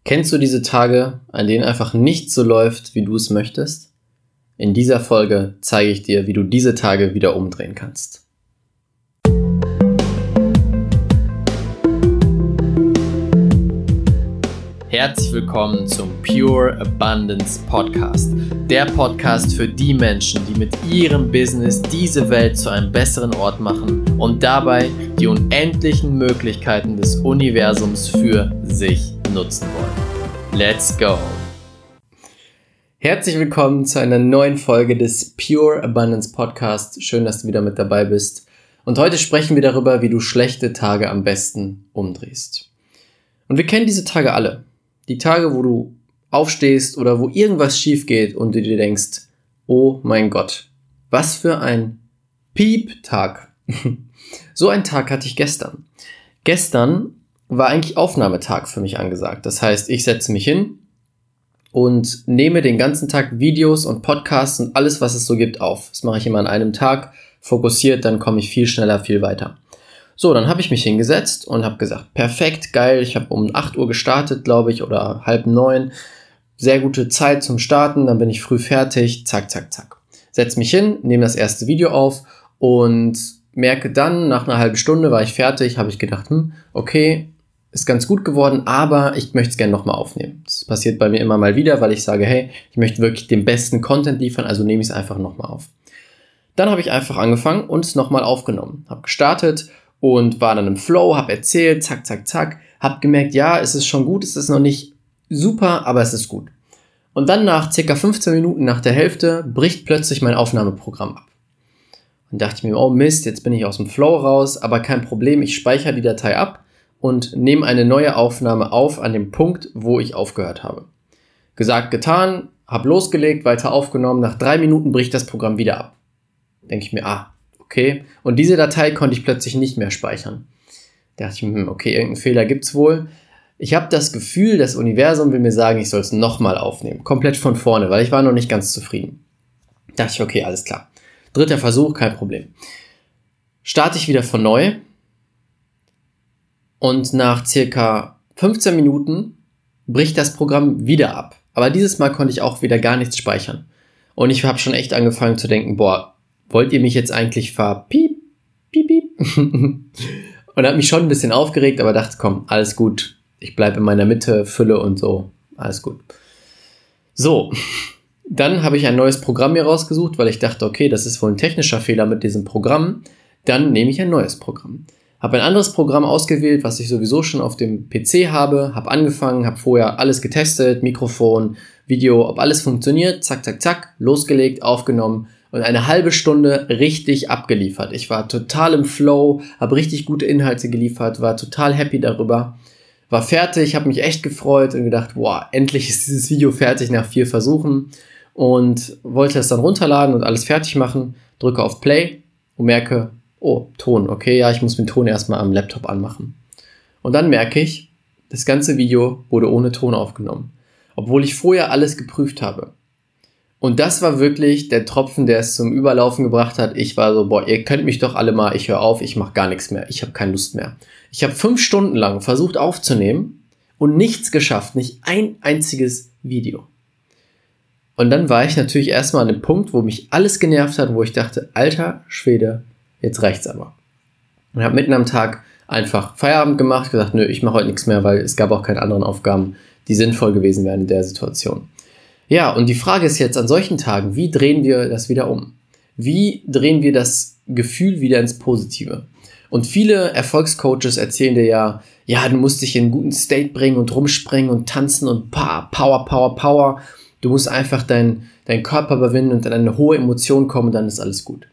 Kennst du diese Tage, an denen einfach nichts so läuft, wie du es möchtest? In dieser Folge zeige ich dir, wie du diese Tage wieder umdrehen kannst. Herzlich willkommen zum Pure Abundance Podcast. Der Podcast für die Menschen, die mit ihrem Business diese Welt zu einem besseren Ort machen und dabei die unendlichen Möglichkeiten des Universums für sich nutzen wollen. Let's go! Herzlich willkommen zu einer neuen Folge des Pure Abundance Podcast. Schön, dass du wieder mit dabei bist. Und heute sprechen wir darüber, wie du schlechte Tage am besten umdrehst. Und wir kennen diese Tage alle. Die Tage, wo du aufstehst oder wo irgendwas schief geht und du dir denkst, oh mein Gott, was für ein Piep-Tag. So einen Tag hatte ich gestern. Gestern war eigentlich Aufnahmetag für mich angesagt. Das heißt, ich setze mich hin und nehme den ganzen Tag Videos und Podcasts und alles, was es so gibt, auf. Das mache ich immer an einem Tag, fokussiert, dann komme ich viel schneller, viel weiter. So, dann habe ich mich hingesetzt und habe gesagt, perfekt, geil, ich habe um 8 Uhr gestartet, glaube ich, oder 8:30. Sehr gute Zeit zum Starten, dann bin ich früh fertig, zack, zack, zack. Setz mich hin, nehme das erste Video auf und merke dann, nach einer halben Stunde war ich fertig, habe ich gedacht, okay, ist ganz gut geworden, aber ich möchte es gerne nochmal aufnehmen. Das passiert bei mir immer mal wieder, weil ich sage, hey, ich möchte wirklich den besten Content liefern, also nehme ich es einfach nochmal auf. Dann habe ich einfach angefangen und es nochmal aufgenommen. Habe gestartet und war dann im Flow, habe erzählt, zack, zack, zack, habe gemerkt, ja, es ist schon gut, es ist noch nicht super, aber es ist gut. Und dann nach ca. 15 Minuten nach der Hälfte bricht plötzlich mein Aufnahmeprogramm ab. Und dachte ich mir, oh Mist, jetzt bin ich aus dem Flow raus, aber kein Problem, ich speichere die Datei ab und nehme eine neue Aufnahme auf an dem Punkt, wo ich aufgehört habe. Gesagt, getan, habe losgelegt, weiter aufgenommen, nach 3 Minuten bricht das Programm wieder ab. Denke ich mir, okay. Und diese Datei konnte ich plötzlich nicht mehr speichern. Da dachte ich, okay, irgendeinen Fehler gibt's wohl. Ich habe das Gefühl, das Universum will mir sagen, ich soll es nochmal aufnehmen. Komplett von vorne, weil ich war noch nicht ganz zufrieden. Da dachte ich, okay, alles klar. 3. Versuch, kein Problem. Starte ich wieder von neu. Und nach circa 15 Minuten bricht das Programm wieder ab. Aber dieses Mal konnte ich auch wieder gar nichts speichern. Und ich habe schon echt angefangen zu denken, wollt ihr mich jetzt eigentlich verpiep, piep, piep? Und habe mich schon ein bisschen aufgeregt, aber dachte, komm, alles gut. Ich bleibe in meiner Mitte, Fülle und so. Alles gut. So, dann habe ich ein neues Programm mir rausgesucht, weil ich dachte, okay, das ist wohl ein technischer Fehler mit diesem Programm. Dann nehme ich ein neues Programm. Habe ein anderes Programm ausgewählt, was ich sowieso schon auf dem PC habe. Habe angefangen, habe vorher alles getestet, Mikrofon, Video, ob alles funktioniert. Zack, zack, zack, losgelegt, aufgenommen. Und eine halbe Stunde richtig abgeliefert. Ich war total im Flow, habe richtig gute Inhalte geliefert, war total happy darüber. War fertig, habe mich echt gefreut und gedacht, endlich ist dieses Video fertig nach 4 Versuchen. Und wollte es dann runterladen und alles fertig machen. Drücke auf Play und merke, Ton, okay, ja, ich muss den Ton erstmal am Laptop anmachen. Und dann merke ich, das ganze Video wurde ohne Ton aufgenommen. Obwohl ich vorher alles geprüft habe. Und das war wirklich der Tropfen, der es zum Überlaufen gebracht hat. Ich war so, ihr könnt mich doch alle mal, ich höre auf, ich mache gar nichts mehr, ich habe keine Lust mehr. Ich habe 5 Stunden lang versucht aufzunehmen und nichts geschafft, nicht ein einziges Video. Und dann war ich natürlich erstmal an dem Punkt, wo mich alles genervt hat, wo ich dachte, alter Schwede, jetzt reicht's aber. Und habe mitten am Tag einfach Feierabend gemacht, gesagt, nö, ich mache heute nichts mehr, weil es gab auch keine anderen Aufgaben, die sinnvoll gewesen wären in der Situation. Ja, und die Frage ist jetzt an solchen Tagen, wie drehen wir das wieder um? Wie drehen wir das Gefühl wieder ins Positive? Und viele Erfolgscoaches erzählen dir ja, du musst dich in einen guten State bringen und rumspringen und tanzen und Power. Du musst einfach deinen Körper überwinden und in eine hohe Emotion kommen und dann ist alles gut.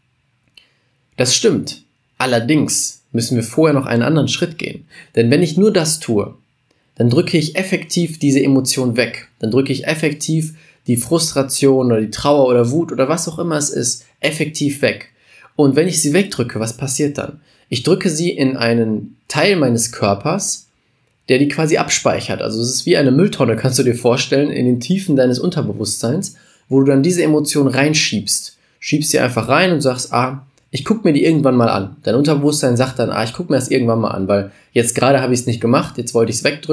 Das stimmt. Allerdings müssen wir vorher noch einen anderen Schritt gehen. Denn wenn ich nur das tue, dann drücke ich effektiv diese Emotion weg. Dann drücke ich effektiv die Frustration oder die Trauer oder Wut oder was auch immer es ist, effektiv weg. Und wenn ich sie wegdrücke, was passiert dann? Ich drücke sie in einen Teil meines Körpers, der die quasi abspeichert. Also es ist wie eine Mülltonne, kannst du dir vorstellen, in den Tiefen deines Unterbewusstseins, wo du dann diese Emotion reinschiebst. Schiebst sie einfach rein und sagst, ich gucke mir die irgendwann mal an. Dein Unterbewusstsein sagt dann, ich gucke mir das irgendwann mal an, weil jetzt gerade habe ich es nicht gemacht, jetzt wollte ich es wegdrücken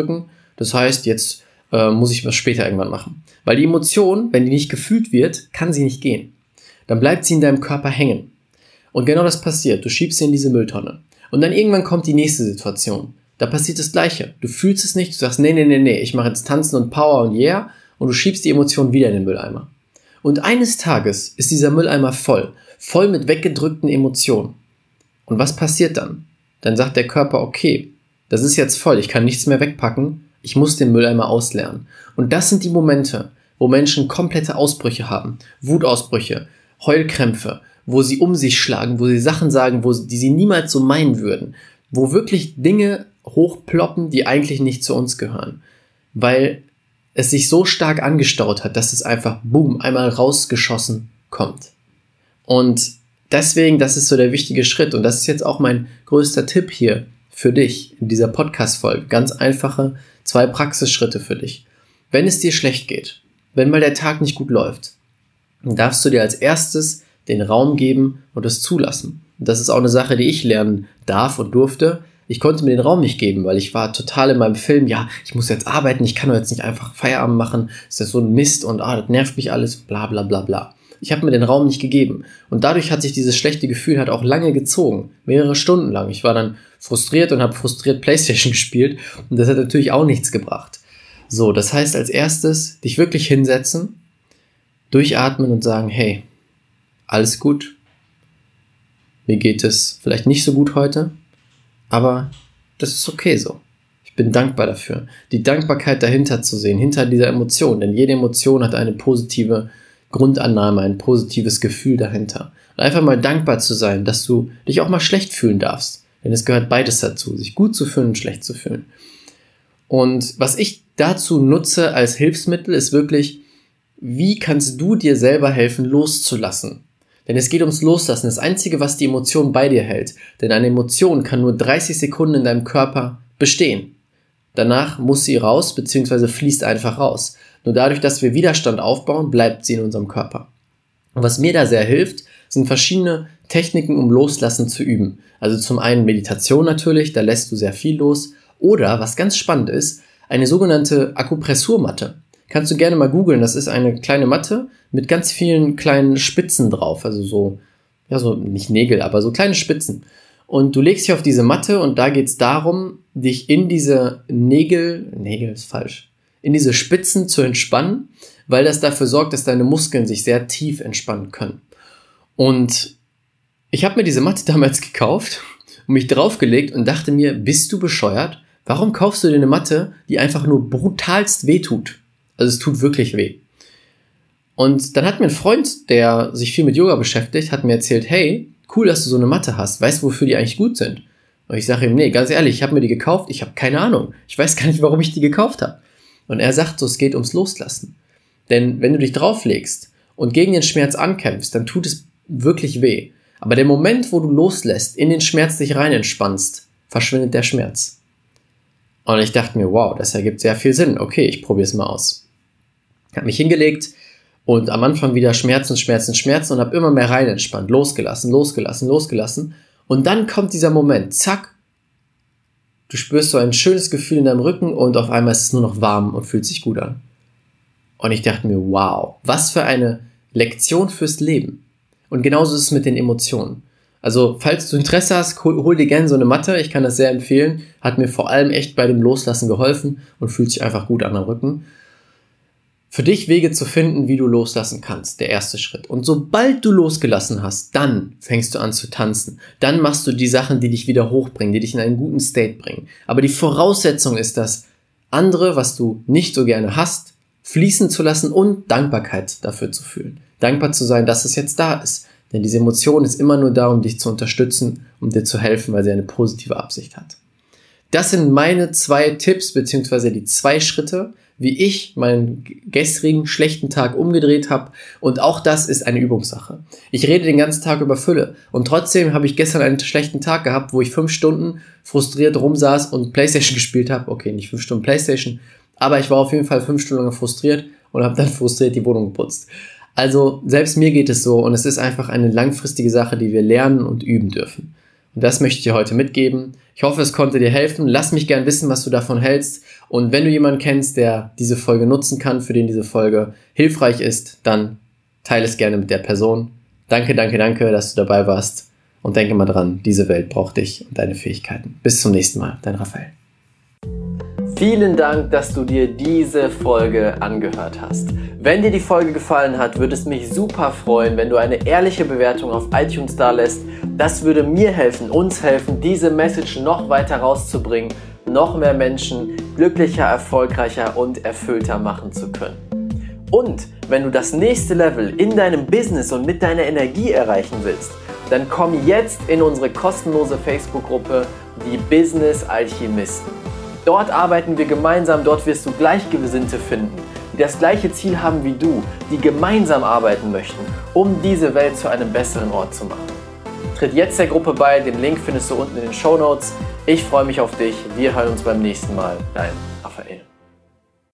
Das heißt, jetzt muss ich was später irgendwann machen. Weil die Emotion, wenn die nicht gefühlt wird, kann sie nicht gehen. Dann bleibt sie in deinem Körper hängen. Und genau das passiert. Du schiebst sie in diese Mülltonne. Und dann irgendwann kommt die nächste Situation. Da passiert das Gleiche. Du fühlst es nicht, du sagst, nee, ich mache jetzt Tanzen und Power und yeah. Und du schiebst die Emotion wieder in den Mülleimer. Und eines Tages ist dieser Mülleimer voll mit weggedrückten Emotionen. Und was passiert dann? Dann sagt der Körper, okay, das ist jetzt voll, ich kann nichts mehr wegpacken, ich muss den Mülleimer ausleeren. Und das sind die Momente, wo Menschen komplette Ausbrüche haben, Wutausbrüche, Heulkrämpfe, wo sie um sich schlagen, wo sie Sachen sagen, die sie niemals so meinen würden, wo wirklich Dinge hochploppen, die eigentlich nicht zu uns gehören, weil es sich so stark angestaut hat, dass es einfach, boom, einmal rausgeschossen kommt. Und deswegen, das ist so der wichtige Schritt und das ist jetzt auch mein größter Tipp hier für dich in dieser Podcast-Folge. Ganz einfache 2 Praxisschritte für dich. Wenn es dir schlecht geht, wenn mal der Tag nicht gut läuft, dann darfst du dir als erstes den Raum geben und es zulassen. Und das ist auch eine Sache, die ich lernen darf und durfte. Ich konnte mir den Raum nicht geben, weil ich war total in meinem Film, ja, ich muss jetzt arbeiten, ich kann doch jetzt nicht einfach Feierabend machen, ist das so ein Mist und das nervt mich alles, bla bla bla bla. Ich habe mir den Raum nicht gegeben und dadurch hat sich dieses schlechte Gefühl halt auch lange gezogen, mehrere Stunden lang. Ich war dann frustriert und habe frustriert Playstation gespielt und das hat natürlich auch nichts gebracht. So, das heißt als erstes, dich wirklich hinsetzen, durchatmen und sagen, hey, alles gut, mir geht es vielleicht nicht so gut heute, aber das ist okay so. Ich bin dankbar dafür. Die Dankbarkeit dahinter zu sehen, hinter dieser Emotion. Denn jede Emotion hat eine positive Grundannahme, ein positives Gefühl dahinter. Und einfach mal dankbar zu sein, dass du dich auch mal schlecht fühlen darfst. Denn es gehört beides dazu, sich gut zu fühlen und schlecht zu fühlen. Und was ich dazu nutze als Hilfsmittel, ist wirklich, wie kannst du dir selber helfen, loszulassen? Denn es geht ums Loslassen, das Einzige, was die Emotion bei dir hält. Denn eine Emotion kann nur 30 Sekunden in deinem Körper bestehen. Danach muss sie raus, beziehungsweise fließt einfach raus. Nur dadurch, dass wir Widerstand aufbauen, bleibt sie in unserem Körper. Und was mir da sehr hilft, sind verschiedene Techniken, um Loslassen zu üben. Also zum einen Meditation natürlich, da lässt du sehr viel los. Oder, was ganz spannend ist, eine sogenannte Akupressurmatte. Kannst du gerne mal googeln, das ist eine kleine Matte mit ganz vielen kleinen Spitzen drauf, also so nicht Nägel, aber so kleine Spitzen. Und du legst dich auf diese Matte und da geht es darum, dich in diese Nägel ist falsch, in diese Spitzen zu entspannen, weil das dafür sorgt, dass deine Muskeln sich sehr tief entspannen können. Und ich habe mir diese Matte damals gekauft und mich draufgelegt und dachte mir, bist du bescheuert? Warum kaufst du dir eine Matte, die einfach nur brutalst wehtut? Also es tut wirklich weh. Und dann hat mir ein Freund, der sich viel mit Yoga beschäftigt, hat mir erzählt, hey, cool, dass du so eine Matte hast. Weißt du, wofür die eigentlich gut sind? Und ich sage ihm, nee, ganz ehrlich, ich habe mir die gekauft, ich habe keine Ahnung. Ich weiß gar nicht, warum ich die gekauft habe. Und er sagt so, es geht ums Loslassen. Denn wenn du dich drauflegst und gegen den Schmerz ankämpfst, dann tut es wirklich weh. Aber der Moment, wo du loslässt, in den Schmerz dich rein entspannst, verschwindet der Schmerz. Und ich dachte mir, wow, das ergibt sehr viel Sinn. Okay, ich probiere es mal aus. Habe mich hingelegt und am Anfang wieder Schmerzen und habe immer mehr rein entspannt, losgelassen. Und dann kommt dieser Moment, zack, du spürst so ein schönes Gefühl in deinem Rücken und auf einmal ist es nur noch warm und fühlt sich gut an. Und ich dachte mir, wow, was für eine Lektion fürs Leben. Und genauso ist es mit den Emotionen. Also, falls du Interesse hast, hol dir gerne so eine Matte, ich kann das sehr empfehlen, hat mir vor allem echt bei dem Loslassen geholfen und fühlt sich einfach gut an am Rücken. Für dich Wege zu finden, wie du loslassen kannst, der erste Schritt. Und sobald du losgelassen hast, dann fängst du an zu tanzen. Dann machst du die Sachen, die dich wieder hochbringen, die dich in einen guten State bringen. Aber die Voraussetzung ist das andere, was du nicht so gerne hast, fließen zu lassen und Dankbarkeit dafür zu fühlen. Dankbar zu sein, dass es jetzt da ist. Denn diese Emotion ist immer nur da, um dich zu unterstützen, um dir zu helfen, weil sie eine positive Absicht hat. Das sind meine 2 Tipps, beziehungsweise die 2 Schritte, wie ich meinen gestrigen schlechten Tag umgedreht habe. Und auch das ist eine Übungssache. Ich rede den ganzen Tag über Fülle. Und trotzdem habe ich gestern einen schlechten Tag gehabt, wo ich 5 Stunden frustriert rumsaß und Playstation gespielt habe. Okay, nicht 5 Stunden Playstation, aber ich war auf jeden Fall 5 Stunden lang frustriert und habe dann frustriert die Wohnung geputzt. Also selbst mir geht es so und es ist einfach eine langfristige Sache, die wir lernen und üben dürfen. Und das möchte ich dir heute mitgeben. Ich hoffe, es konnte dir helfen. Lass mich gern wissen, was du davon hältst. Und wenn du jemanden kennst, der diese Folge nutzen kann, für den diese Folge hilfreich ist, dann teile es gerne mit der Person. Danke, dass du dabei warst. Und denke mal dran, diese Welt braucht dich und deine Fähigkeiten. Bis zum nächsten Mal, dein Raphael. Vielen Dank, dass du dir diese Folge angehört hast. Wenn dir die Folge gefallen hat, würde es mich super freuen, wenn du eine ehrliche Bewertung auf iTunes dalässt. Das würde mir helfen, uns helfen, diese Message noch weiter rauszubringen, noch mehr Menschen glücklicher, erfolgreicher und erfüllter machen zu können. Und wenn du das nächste Level in deinem Business und mit deiner Energie erreichen willst, dann komm jetzt in unsere kostenlose Facebook-Gruppe, die Business Alchemisten. Dort arbeiten wir gemeinsam, dort wirst du Gleichgesinnte finden, die das gleiche Ziel haben wie du, die gemeinsam arbeiten möchten, um diese Welt zu einem besseren Ort zu machen. Tritt jetzt der Gruppe bei, den Link findest du unten in den Shownotes. Ich freue mich auf dich, wir hören uns beim nächsten Mal. Dein Raphael.